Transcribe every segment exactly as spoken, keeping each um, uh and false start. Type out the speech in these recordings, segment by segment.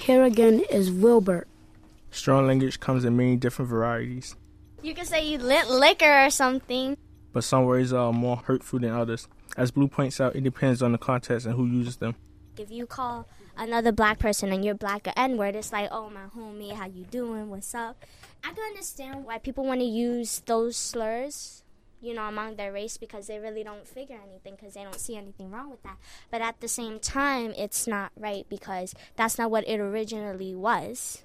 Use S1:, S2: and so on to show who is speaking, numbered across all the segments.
S1: Harrigan is Wilbert.
S2: Strong language comes in many different varieties.
S3: You can say you lit liquor or something.
S2: But some words are more hurtful than others. As Blue points out, it depends on the context and who uses them.
S3: If you call another black person and you're black a N-word, it's like, oh, my homie, how you doing, what's up? I can understand why people want to use those slurs, you know, among their race, because they really don't figure anything, because they don't see anything wrong with that. But at the same time, it's not right, because that's not what it originally was.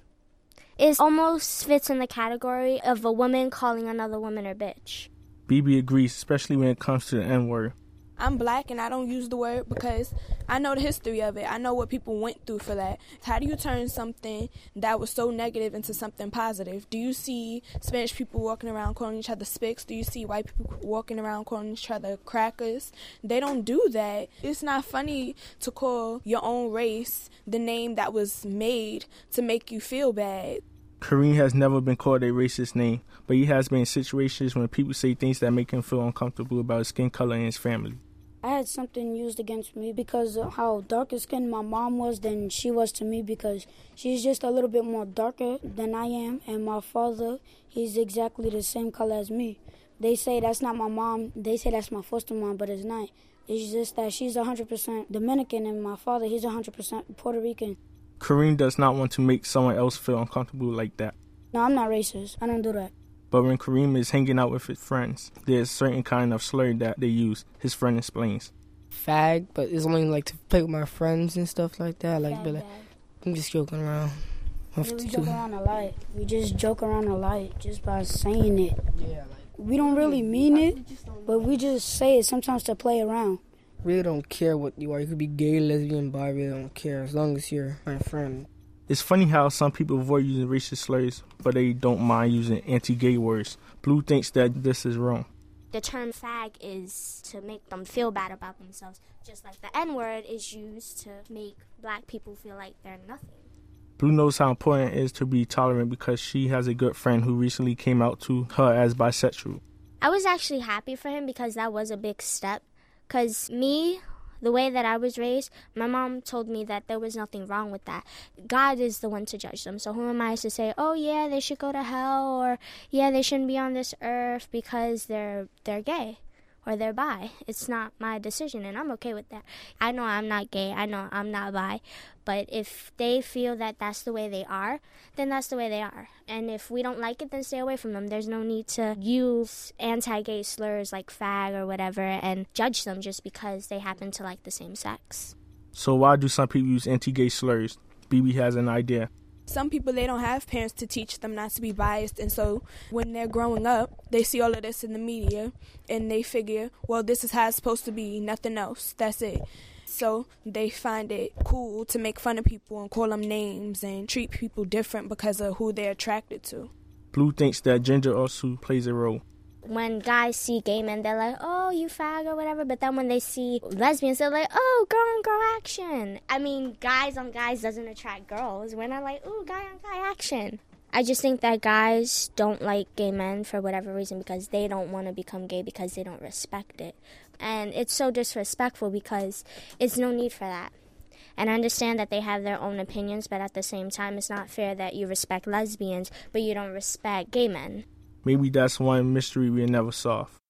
S3: It almost fits in the category of a woman calling another woman her bitch.
S2: B B agrees, especially when it comes to the N-word.
S4: I'm black and I don't use the word because I know the history of it. I know what people went through for that. How do you turn something that was so negative into something positive? Do you see Spanish people walking around calling each other spics? Do you see white people walking around calling each other crackers? They don't do that. It's not funny to call your own race the name that was made to make you feel bad.
S2: Kareem has never been called a racist name, but he has been in situations when people say things that make him feel uncomfortable about his skin color and his family.
S1: I had something used against me because of how darker skinned my mom was than she was to me, because she's just a little bit more darker than I am, and my father, he's exactly the same color as me. They say that's not my mom, they say that's my foster mom, but it's not. It's just that she's one hundred percent Dominican and my father, he's one hundred percent Puerto Rican.
S2: Kareem does not want to make someone else feel uncomfortable like that.
S1: No, I'm not racist. I don't do that.
S2: But when Kareem is hanging out with his friends, there's a certain kind of slur that they use. His friend explains.
S5: Fag, but it's only like to play with my friends and stuff like that. Like, be like, I'm just joking around.
S1: Yeah, we joke around a lot. We just joke around a lot just by saying it.
S5: Yeah, like,
S1: we don't really mean it, but we just say it sometimes to play around.
S5: Really don't care what you are. You could be gay, lesbian, bi, really don't care as long as you're my friend.
S2: It's funny how some people avoid using racist slurs, but they don't mind using anti-gay words. Blue thinks that this is wrong.
S3: The term fag is to make them feel bad about themselves, just like the N-word is used to make black people feel like they're nothing.
S2: Blue knows how important it is to be tolerant because she has a good friend who recently came out to her as bisexual.
S3: I was actually happy for him because that was a big step. Because me, the way that I was raised, my mom told me that there was nothing wrong with that. God is the one to judge them. So who am I to say, oh, yeah, they should go to hell, or, yeah, they shouldn't be on this earth because they're they're gay or they're bi. It's not my decision, and I'm okay with that. I know I'm not gay. I know I'm not bi. But if they feel that that's the way they are, then that's the way they are. And if we don't like it, then stay away from them. There's no need to use anti-gay slurs like fag or whatever and judge them just because they happen to like the same sex.
S2: So why do some people use anti-gay slurs? B B has an idea.
S4: Some people, they don't have parents to teach them not to be biased, and so when they're growing up, they see all of this in the media, and they figure, well, this is how it's supposed to be, nothing else, that's it. So they find it cool to make fun of people and call them names and treat people different because of who they're attracted to.
S2: Blue thinks that gender also plays a role.
S3: When guys see gay men, they're like, oh, you fag or whatever. But then when they see lesbians, they're like, oh, girl on girl action. I mean, guys on guys doesn't attract girls. We're not like, ooh, guy on guy action. I just think that guys don't like gay men for whatever reason because they don't want to become gay because they don't respect it. And it's so disrespectful because it's no need for that. And I understand that they have their own opinions, but at the same time, it's not fair that you respect lesbians, but you don't respect gay men.
S2: Maybe that's one mystery we'll never solve.